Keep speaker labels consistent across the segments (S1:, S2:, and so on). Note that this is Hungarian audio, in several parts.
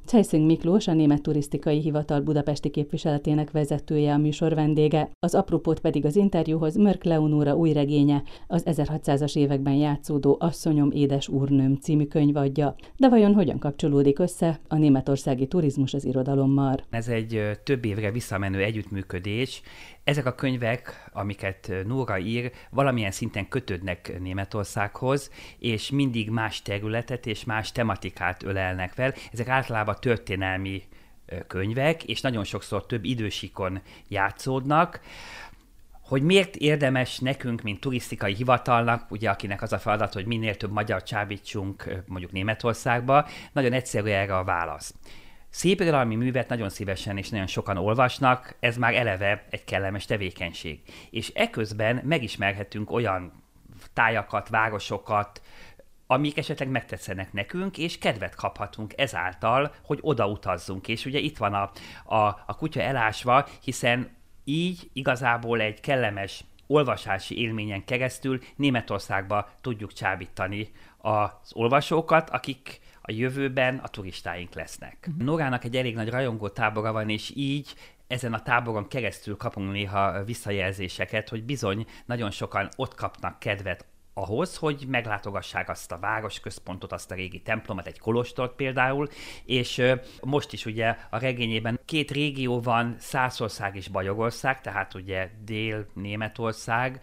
S1: Cejszing Miklós, a Német Turisztikai Hivatal budapesti képviseletének vezetője a műsor vendége, az apropót pedig az interjúhoz Mörk Leonóra új regénye, az 1600-as években játszódó Asszonyom, édes úrnőm című könyv adja. De vajon hogyan kapcsolódik össze a németországi turizmus az irodalommal?
S2: Ez egy több évre visszamenő együttműködés. Ezek a könyvek, amiket Nóra ír, valamilyen szinten kötődnek Németországhoz, és mindig más területet és más tematikát ölelnek fel. Ezek általában történelmi könyvek, és nagyon sokszor több idősíkon játszódnak. Hogy miért érdemes nekünk, mint turisztikai hivatalnak, ugye akinek az a feladat, hogy minél több magyar csábítsunk mondjuk Németországba, nagyon egyszerű erre a válasz. Szépirodalmi művet nagyon szívesen és nagyon sokan olvasnak, ez már eleve egy kellemes tevékenység. És eközben megismerhetünk olyan tájakat, városokat, amik esetleg megtetszenek nekünk, és kedvet kaphatunk ezáltal, hogy oda utazzunk. És ugye itt van a kutya elásva, hiszen így igazából egy kellemes olvasási élményen keresztül Németországba tudjuk csábítani az olvasókat, akik a jövőben a turistáink lesznek. Nórának egy elég nagy rajongó tábora van, és így ezen a táboron keresztül kapunk néha visszajelzéseket, hogy bizony nagyon sokan ott kapnak kedvet ahhoz, hogy meglátogassák azt a városközpontot, azt a régi templomot, egy kolostort például, és most is ugye a regényében 2 régió van, Szászország és Bajorország, tehát ugye Dél-Németország,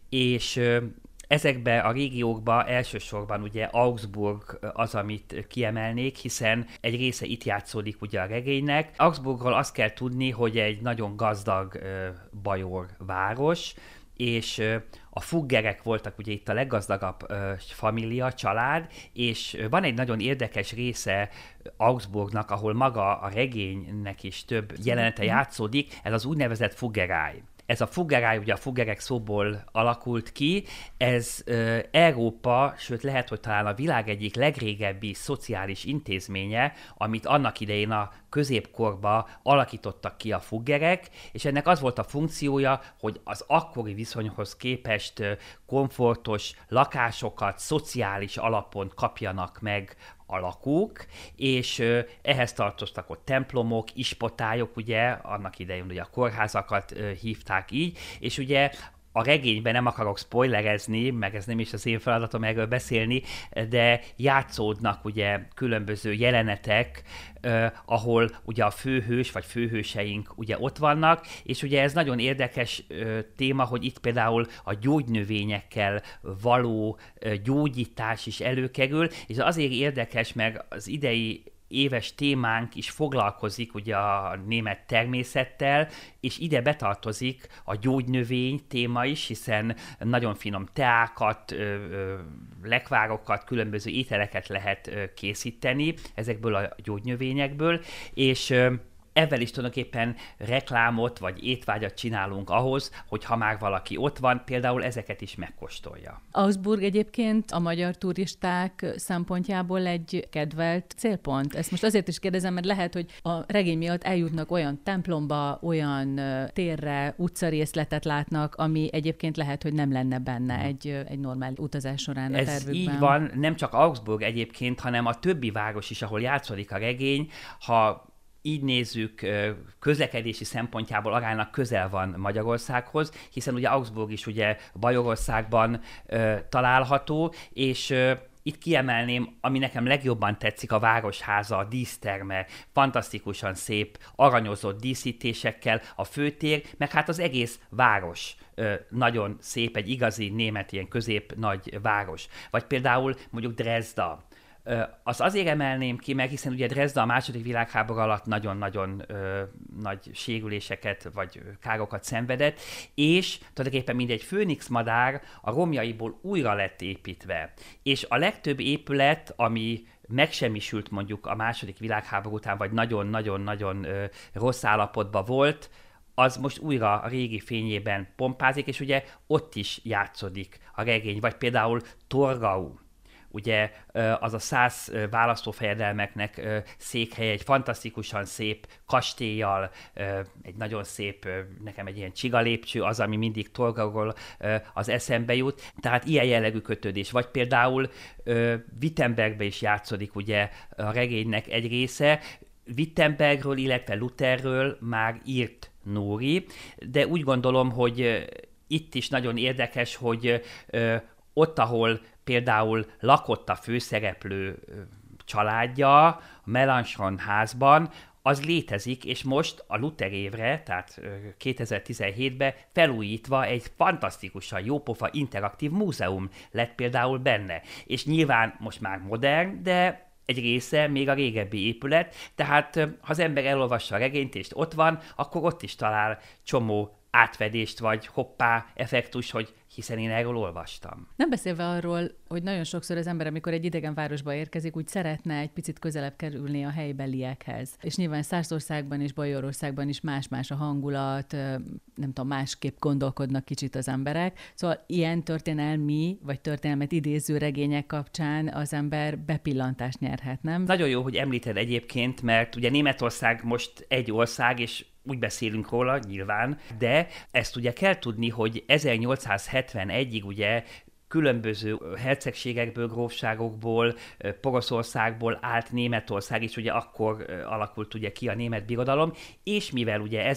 S2: és ezekbe a régiókba elsősorban ugye Augsburg az, amit kiemelnék, hiszen egy része itt játszódik ugye a regénynek. Augsburgról azt kell tudni, hogy egy nagyon gazdag bajor város, és a Fuggerek voltak ugye itt a leggazdagabb família, család, és van egy nagyon érdekes része Augsburgnak, ahol maga a regénynek is több jelenete játszódik, ez az úgynevezett Fuggeráj. Ez a Fuggeráj, ugye a Fuggerek szóból alakult ki, ez Európa, sőt lehet, hogy talán a világ egyik legrégebbi szociális intézménye, amit annak idején a középkorban alakítottak ki a Fuggerek, és ennek az volt a funkciója, hogy az akkori viszonyhoz képest komfortos lakásokat szociális alapon kapjanak meg a lakók, és ehhez tartoztak ott templomok, ispotályok, ugye, annak idején ugye a kórházakat hívták így, és ugye a regényben nem akarok spoilerezni, meg ez nem is az én feladatom erről beszélni, de játszódnak ugye különböző jelenetek, ahol ugye a főhős vagy főhőseink ugye ott vannak, és ugye ez nagyon érdekes téma, hogy itt például a gyógynövényekkel való gyógyítás is előkerül, és azért érdekes, meg az idei éves témánk is foglalkozik ugye a német természettel, és ide betartozik a gyógynövény téma is, hiszen nagyon finom teákat, lekvárokat, különböző ételeket lehet készíteni ezekből a gyógynövényekből, és ezzel is tulajdonképpen reklámot vagy étvágyat csinálunk ahhoz, hogy ha már valaki ott van, például ezeket is megkóstolja.
S3: Augsburg egyébként a magyar turisták szempontjából egy kedvelt célpont. Ezt most azért is kérdezem, mert lehet, hogy a regény miatt eljutnak olyan templomba, olyan térre, utcarészletet látnak, ami egyébként lehet, hogy nem lenne benne egy normál utazás során a tervükben.
S2: Ez így van, nem csak Augsburg egyébként, hanem a többi város is, ahol játszódik a regény, ha így nézzük, közlekedési szempontjából aránylag közel van Magyarországhoz, hiszen ugye Augsburg is ugye Bajorországban található, és itt kiemelném, ami nekem legjobban tetszik, a városháza, a díszterme, fantasztikusan szép, aranyozott díszítésekkel, a főtér, meg hát az egész város nagyon szép, egy igazi német ilyen közép-nagy város. Vagy például mondjuk Dresda. Azt azért emelném ki meg, hiszen ugye Dresda a II. Világháború alatt nagyon-nagyon nagy sérüléseket vagy károkat szenvedett, és tulajdonképpen mindegy főnix madár a romjaiból újra lett építve. És a legtöbb épület, ami megsemmisült mondjuk a II. Világháború után, vagy nagyon-nagyon-nagyon rossz állapotban volt, az most újra a régi fényében pompázik, és ugye ott is játszódik a regény, vagy például Torgau. Ugye az a szász választófejedelmeknek székhelye, egy fantasztikusan szép kastéllyal, egy nagyon szép, nekem egy ilyen csigalépcső az, ami mindig Torgauról az eszembe jut. Tehát ilyen jellegű kötődés. Vagy például Wittenbergbe is játszódik ugye a regénynek egy része. Wittenbergről, illetve Lutherről már írt Nóri, de úgy gondolom, hogy itt is nagyon érdekes, hogy ott, ahol például lakott a főszereplő családja, a Melanchthon házban, az létezik, és most a Luther évre, tehát 2017-ben felújítva egy fantasztikusan jópofa interaktív múzeum lett például benne. És nyilván most már modern, de egy része még a régebbi épület, tehát ha az ember elolvassa a regényt, és ott van, akkor ott is talál csomó átfedést, vagy hoppá effektus, hogy hiszen én erről olvastam.
S3: Nem beszélve arról, hogy nagyon sokszor az ember, amikor egy idegen városba érkezik, úgy szeretne egy picit közelebb kerülni a helybeliekhez. És nyilván Szászországban és Bajorországban is más-más a hangulat, nem tudom, másképp gondolkodnak kicsit az emberek. Szóval ilyen történelmi, vagy történelmet idéző regények kapcsán az ember bepillantást nyerhet, nem?
S2: Nagyon jó, hogy említed egyébként, mert ugye Németország most egy ország, és úgy beszélünk róla, nyilván, de ezt ugye kell tudni, hogy 1871-ig ugye különböző hercegségekből, grófságokból, Poroszországból állt Németország, és ugye akkor alakult ugye ki a német birodalom, és mivel ugye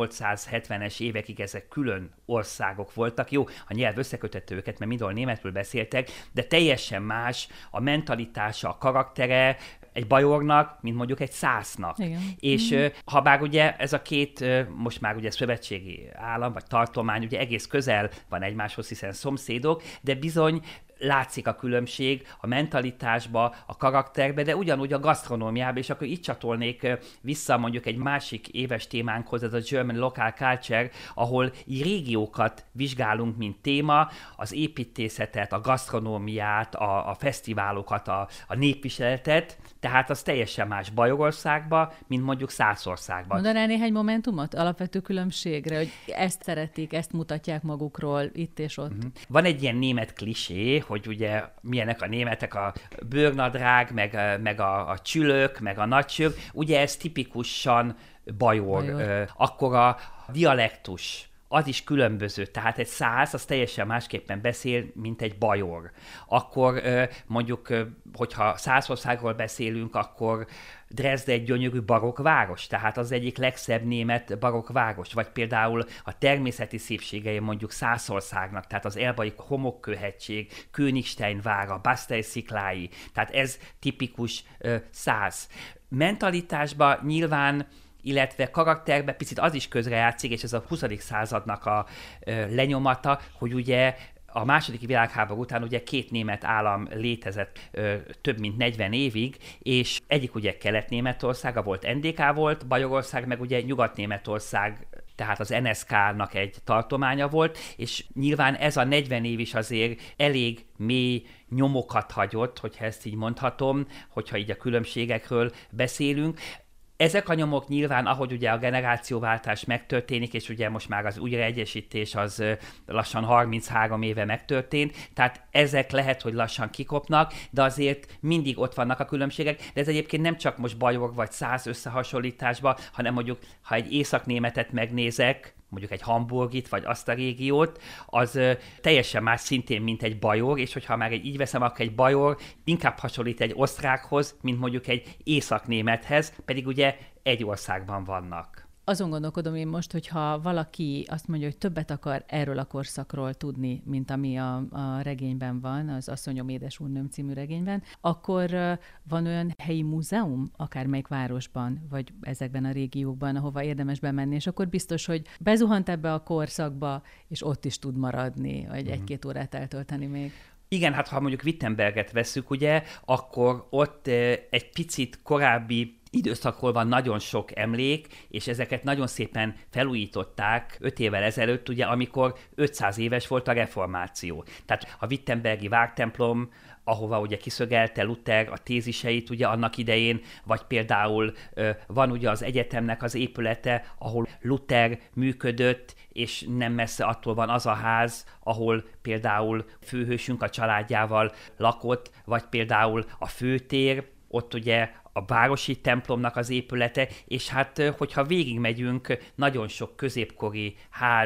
S2: 1870-es évekig ezek külön országok voltak, jó, a nyelv összekötette őket, mert mindenhol németül beszéltek, de teljesen más a mentalitása, a karaktere egy bajornak, mint mondjuk egy szásznak.
S3: Igen.
S2: És ha bár ugye ez a két, most már ugye szövetségi állam, vagy tartomány, ugye egész közel van egymáshoz, hiszen szomszédok, de bizony látszik a különbség a mentalitásba, a karakterbe, de ugyanúgy a gasztronómiába, és akkor itt csatolnék vissza mondjuk egy másik éves témánkhoz, ez a German Local Culture, ahol régiókat vizsgálunk, mint téma, az építészetet, a gasztronómiát, a fesztiválokat, a népviseletet, tehát az teljesen más Bajorországba, mint mondjuk Szászországban.
S3: Mondanál néhány momentumot alapvető különbségre, hogy ezt szeretik, ezt mutatják magukról itt és ott?
S2: Van egy ilyen német klisé, hogy ugye milyenek a németek, a bőrnadrág, meg a csülök, meg a nagysög, ugye ez tipikusan bajor. Akkor a dialektus, az is különböző, tehát egy szász, az teljesen másképpen beszél, mint egy bajor. Akkor mondjuk, hogyha Szászországról beszélünk, akkor Dresde egy gyönyörű barokk város, tehát az egyik legszebb német barokk város, vagy például a természeti szépségei mondjuk Szászországnak, tehát az Elbai homokkőhegység, Königstein vára, Basztely sziklái, tehát ez tipikus szász. Mentalitásban nyilván, illetve karakterbe picit az is közrejátszik, és ez a 20. századnak a lenyomata, hogy ugye a második világháború után ugye két német állam létezett több mint 40 évig, és egyik ugye Kelet-Németország, volt NDK volt, Bajorország meg ugye Nyugat-Németország, tehát az NSK-nak egy tartománya volt, és nyilván ez a 40 év is azért elég mély nyomokat hagyott, hogyha ezt így mondhatom, hogyha így a különbségekről beszélünk. Ezek a nyomok nyilván, ahogy ugye a generációváltás megtörténik, és ugye most már az újraegyesítés az lassan 33 éve megtörtént, tehát ezek lehet, hogy lassan kikopnak, de azért mindig ott vannak a különbségek, de ez egyébként nem csak most bajor vagy száz összehasonlításban, hanem mondjuk, ha egy északnémetet megnézek, mondjuk egy Hamburgit, vagy azt a régiót, az teljesen más szintén, mint egy bajor, és hogyha már így veszem, akkor egy bajor inkább hasonlít egy osztrákhoz, mint mondjuk egy északnémethez, pedig ugye egy országban vannak.
S3: Azon gondolkodom én most, hogyha valaki azt mondja, hogy többet akar erről a korszakról tudni, mint ami a regényben van, az Asszonyom édesúrnőm című regényben, akkor van olyan helyi múzeum, akármelyik városban, vagy ezekben a régiókban, ahova érdemes bemenni, és akkor biztos, hogy bezuhant ebbe a korszakba, és ott is tud maradni, vagy egy-két órát eltölteni még.
S2: Igen, hát ha mondjuk Wittenberget vesszük, ugye, akkor ott egy picit korábbi időszakról van nagyon sok emlék, és ezeket nagyon szépen felújították 5 évvel ezelőtt, ugye, amikor 500 éves volt a reformáció. Tehát a wittenbergi vártemplom, ahova ugye kiszögelte Luther a téziseit ugye annak idején, vagy például van ugye az egyetemnek az épülete, ahol Luther működött, és nem messze attól van az a ház, ahol például főhősünk a családjával lakott, vagy például a főtér, ott ugye a városi templomnak az épülete, és hát, hogyha végigmegyünk, nagyon sok középkori ház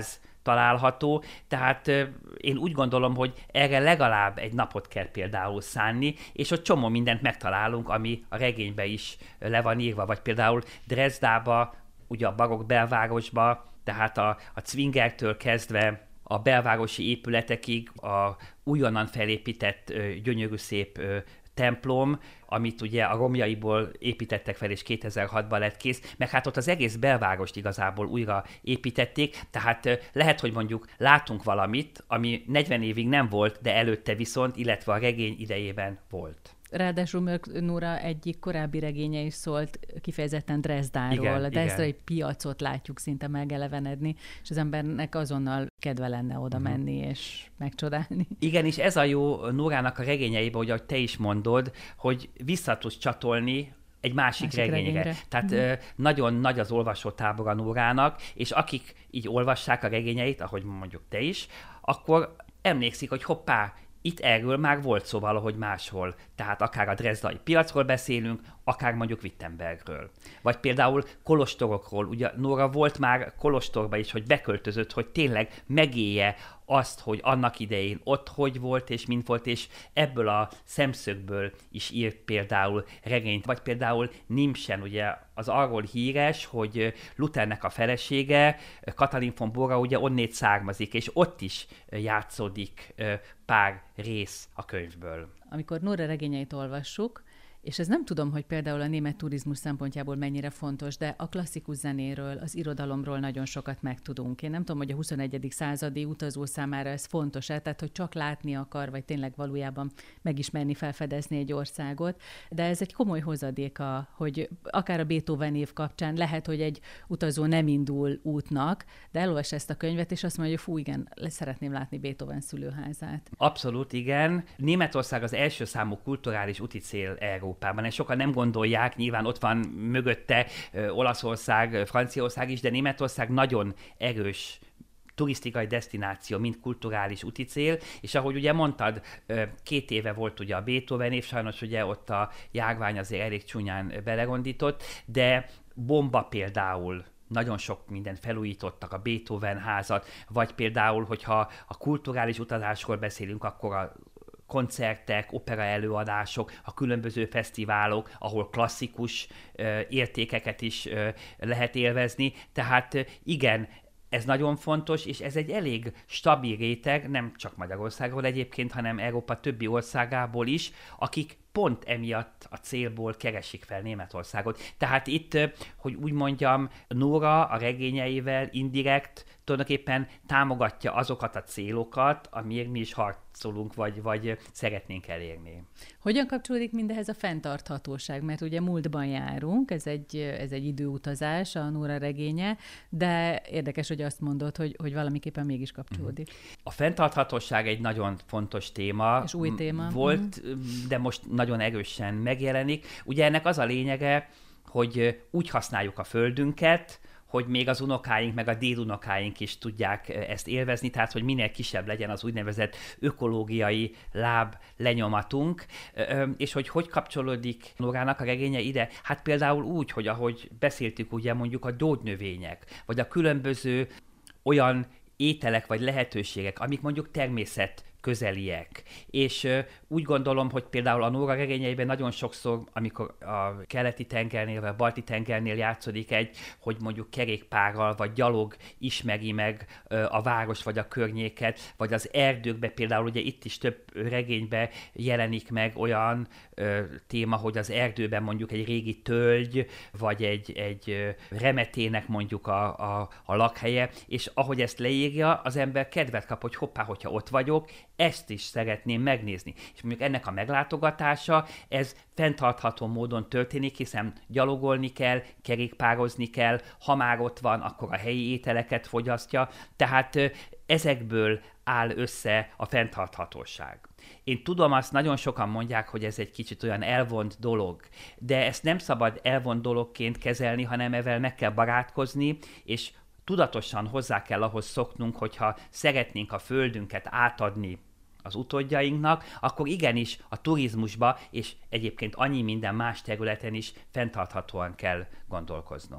S2: található, tehát én úgy gondolom, hogy erre legalább egy napot kell például szánni, és ott csomó mindent megtalálunk, ami a regénybe is le van írva, vagy például Dresdába, ugye a barokk belvárosba, tehát a Zwingertől kezdve a belvárosi épületekig, a újonnan felépített gyönyörű szép templom, amit ugye a romjaiból építettek fel, és 2006-ban lett kész, meg hát ott az egész belvárost igazából újra építették, tehát lehet, hogy mondjuk látunk valamit, ami 40 évig nem volt, de előtte viszont, illetve a regény idejében volt.
S3: Ráadásul Mörk Nóra egyik korábbi regénye is szólt kifejezetten Dresdáról.
S2: Igen,
S3: a drezdai piacot látjuk szinte megelevenedni, és az embernek azonnal kedve lenne oda menni és megcsodálni.
S2: Igen, és ez a jó Nórának a regényeiben, hogy ahogy te is mondod, hogy vissza tudsz csatolni egy másik regényre. Tehát nagyon nagy az olvasótábor a Nórának, és akik így olvassák a regényeit, ahogy mondjuk te is, akkor emlékszik, hogy hoppá, itt erről már volt szó valahogy máshol. Tehát akár a drezdai piacról beszélünk, akár mondjuk Wittenbergről. Vagy például kolostorokról. Ugye Nóra volt már kolostorba is, hogy beköltözött, hogy tényleg megélje azt, hogy annak idején ott hogy volt és mint volt, és ebből a szemszögből is írt például regényt. Vagy például Nimsen, ugye az arról híres, hogy Luthernek a felesége, Katalin von Bora ugye onnét származik, és ott is játszódik pár rész a könyvből.
S3: Amikor Nóra regényeit olvassuk, és ez nem tudom, hogy például a német turizmus szempontjából mennyire fontos, de a klasszikus zenéről, az irodalomról nagyon sokat megtudunk. Én nem tudom, hogy a 21. századi utazó számára ez fontos-e, tehát hogy csak látni akar, vagy tényleg valójában megismerni, felfedezni egy országot, de ez egy komoly hozadéka, hogy akár a Beethoven év kapcsán lehet, hogy egy utazó nem indul útnak, de elolvas ezt a könyvet, és azt mondja, hogy fú, igen, szeretném látni Beethoven szülőházát.
S2: Abszolút, igen. Németország az első számú kulturális úticél Európában. Ezt sokan nem gondolják, nyilván ott van mögötte Olaszország, Franciaország is, de Németország nagyon erős turisztikai desztináció, mint kulturális úticél, és ahogy ugye mondtad, 2 éve volt ugye a Beethoven év, sajnos ugye ott a járvány azért elég csúnyán belerondított, de Bomba például nagyon sok mindent felújítottak, a Beethoven házat, vagy például, hogyha a kulturális utazásról beszélünk, akkor a koncertek, opera előadások, a különböző fesztiválok, ahol klasszikus értékeket is lehet élvezni. Tehát igen, ez nagyon fontos, és ez egy elég stabil réteg, nem csak Magyarországról egyébként, hanem Európa többi országából is, akik pont emiatt a célból keresik fel Németországot. Tehát itt, hogy úgy mondjam, Nóra a regényeivel indirekt tulajdonképpen támogatja azokat a célokat, amiért mi is harcolunk, vagy szeretnénk elérni.
S3: Hogyan kapcsolódik mindehez a fenntarthatóság? Mert ugye múltban járunk, ez egy időutazás, a Nóra regénye, de érdekes, hogy azt mondod, hogy valamiképpen mégis kapcsolódik.
S2: A fenntarthatóság egy nagyon fontos téma.
S3: És új téma.
S2: Volt, de most nagyon erősen megjelenik. Ugye ennek az a lényege, hogy úgy használjuk a földünket, hogy még az unokáink, meg a dédunokáink is tudják ezt élvezni, tehát hogy minél kisebb legyen az úgynevezett ökológiai láb lenyomatunk, és hogy kapcsolódik Nórának a regénye ide? Hát például úgy, hogy ahogy beszéltük, ugye mondjuk a gyógynövények, vagy a különböző olyan ételek vagy lehetőségek, amik mondjuk természet közeliek. És úgy gondolom, hogy például a Nóra regényeiben nagyon sokszor, amikor a keleti tengernél, vagy a balti tengernél játszódik hogy mondjuk kerékpárral, vagy gyalog ismeri meg a város, vagy a környéket, vagy az erdőkbe például, ugye itt is több regényben jelenik meg olyan téma, hogy az erdőben mondjuk egy régi tölgy, vagy egy remetének mondjuk a lakhelye, és ahogy ezt leírja, az ember kedvet kap, hogy hoppá, hogyha ott vagyok, ezt is szeretném megnézni. És mondjuk ennek a meglátogatása, ez fenntartható módon történik, hiszen gyalogolni kell, kerékpározni kell, ha már ott van, akkor a helyi ételeket fogyasztja, tehát ezekből áll össze a fenntarthatóság. Én tudom, azt nagyon sokan mondják, hogy ez egy kicsit olyan elvont dolog, de ezt nem szabad elvont dologként kezelni, hanem ezzel meg kell barátkozni, és tudatosan hozzá kell ahhoz szoknunk, hogyha szeretnénk a földünket átadni az utódjainknak, akkor igenis a turizmusba és egyébként annyi minden más területen is fenntarthatóan kell gondolkoznunk.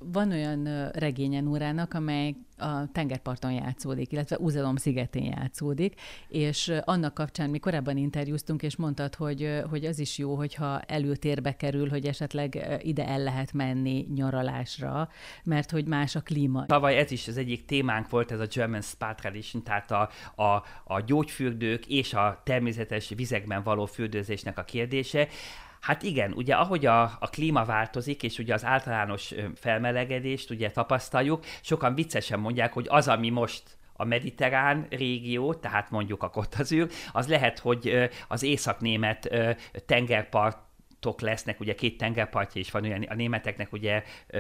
S3: Van olyan regénye Nórának, amely a tengerparton játszódik, illetve Uzedom szigetén játszódik, és annak kapcsán mi korábban interjúztunk, és mondtad, hogy az is jó, hogyha előtérbe kerül, hogy esetleg ide el lehet menni nyaralásra, mert hogy más a klíma.
S2: Tavaly ez is az egyik témánk volt, ez a German Spa Tradition, tehát a gyógyfürdők és a természetes vizekben való fürdőzésnek a kérdése. Hát igen, ugye ahogy a klíma változik, és ugye az általános felmelegedést ugye tapasztaljuk, sokan viccesen mondják, hogy az, ami most a mediterrán régió, tehát mondjuk a Côte d'Azur, az lehet, hogy az északnémet tengerpartok lesznek, ugye 2 tengerpartja is van, a németeknek ugye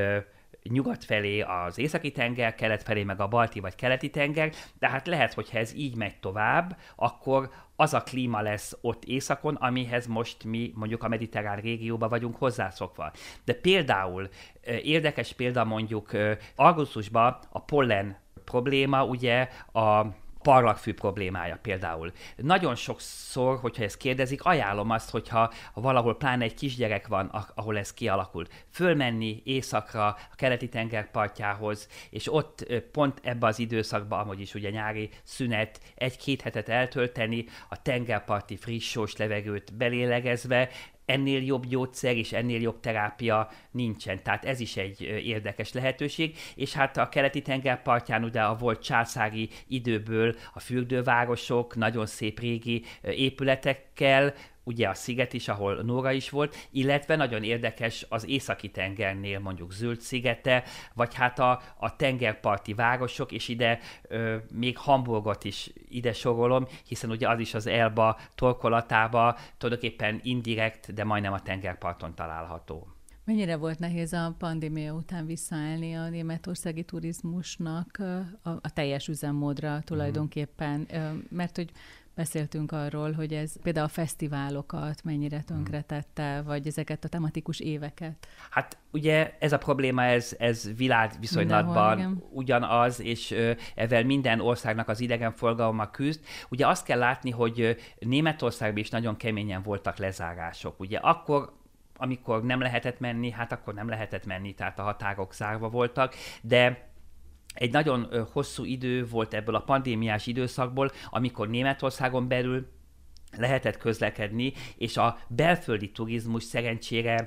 S2: nyugat felé az északi tenger, kelet felé meg a balti vagy keleti tenger, de hát lehet, hogyha ez így megy tovább, akkor az a klíma lesz ott északon, amihez most mi mondjuk a mediterrán régióban vagyunk hozzászokva. De például, érdekes példa mondjuk augusztusban a pollen probléma, ugye a parlagfű problémája például. Nagyon sokszor, hogyha ezt kérdezik, ajánlom azt, hogyha valahol pláne egy kisgyerek van, ahol ez kialakul, fölmenni északra, a keleti tengerpartjához, és ott pont ebbe az időszakban, amúgy is ugye nyári szünet, 1-2 hetet eltölteni, a tengerparti friss sós levegőt belélegezve, ennél jobb gyógyszer és ennél jobb terápia nincsen. Tehát ez is egy érdekes lehetőség. És hát a keleti tengerpartján ugye a volt császári időből a fürdővárosok, nagyon szép régi épületekkel, ugye a sziget is, ahol Nóra is volt, illetve nagyon érdekes az északi tengernél mondjuk Zöld szigete, vagy hát a tengerparti városok, és ide még Hamburgot is ide sorolom, hiszen ugye az is az Elba torkolatába tulajdonképpen indirekt, de majdnem a tengerparton található.
S3: Mennyire volt nehéz a pandémia után visszaállni a németországi turizmusnak a teljes üzemmódra tulajdonképpen, mert hogy beszéltünk arról, hogy ez például a fesztiválokat mennyire tönkretette, vagy ezeket a tematikus éveket.
S2: Hát ugye ez a probléma, ez világviszonylatban ugyanaz, és ezzel minden országnak az idegenforgalommal küzd. Ugye azt kell látni, hogy Németországban is nagyon keményen voltak lezárások. Ugye akkor, amikor nem lehetett menni, hát akkor nem lehetett menni, tehát a határok zárva voltak, de egy nagyon hosszú idő volt ebből a pandémiás időszakból, amikor Németországon belül lehetett közlekedni, és a belföldi turizmus szerencsére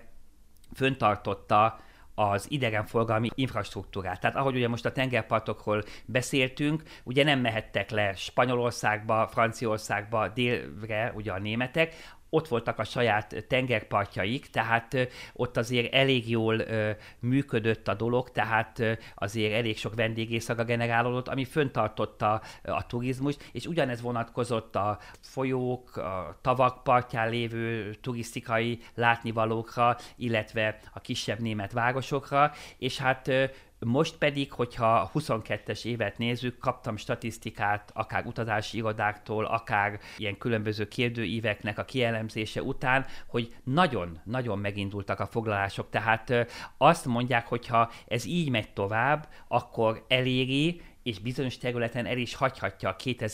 S2: föntartotta az idegenforgalmi infrastruktúrát. Tehát ahogy ugye most a tengerpartokról beszéltünk, ugye nem mehettek le Spanyolországba, Franciaországba, délre ugye a németek, ott voltak a saját tengerpartjaik, tehát ott azért elég jól működött a dolog, tehát azért elég sok vendégészaka generálódott, ami föntartotta a turizmust, és ugyanez vonatkozott a folyók, a tavak partján lévő turisztikai látnivalókra, illetve a kisebb német városokra, és hát most pedig, hogyha 22-es évet nézzük, kaptam statisztikát akár utazási irodáktól, akár ilyen különböző kérdőíveknek a kielemzése után, hogy nagyon megindultak a foglalások. Tehát azt mondják, hogyha ez így megy tovább, akkor eléri, és bizonyos területen el is hagyhatja a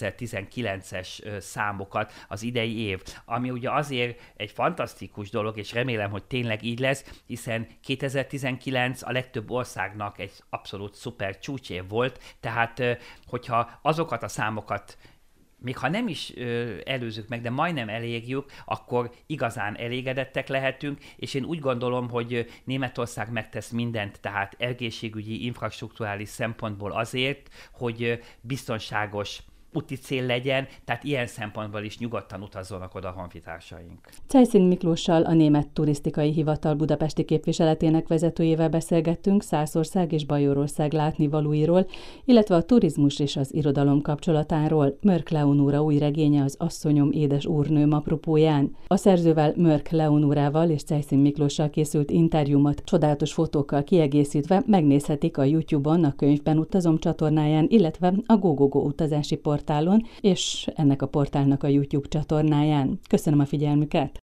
S2: 2019-es számokat az idei év, ami ugye azért egy fantasztikus dolog, és remélem, hogy tényleg így lesz, hiszen 2019 a legtöbb országnak egy abszolút szuper csúcsév volt, tehát hogyha azokat a számokat még ha nem is előzzük meg, de majdnem elérjük, akkor igazán elégedettek lehetünk, és én úgy gondolom, hogy Németország megtesz mindent, tehát egészségügyi, infrastrukturális szempontból azért, hogy biztonságos úti cél legyen, tehát ilyen szempontból is nyugodtan utazzanak oda a honfitársaink.
S1: Cejszín Miklóssal, a Német Turisztikai Hivatal budapesti képviseletének vezetőjével beszélgettünk Szászország és Bajorország látnivalóiról, illetve a turizmus és az irodalom kapcsolatáról, Mörk Leonóra új regénye Az asszonyom édes úrnőm apropóján. A szerzővel, Mörk Leonórával és Cejszín Miklóssal készült interjúmat csodálatos fotókkal kiegészítve megnézhetik a YouTube-on, a Könyvben utazom csatornáján, illetve a GoGoGo utazási portálon, és ennek a portálnak a YouTube csatornáján. Köszönöm a figyelmüket!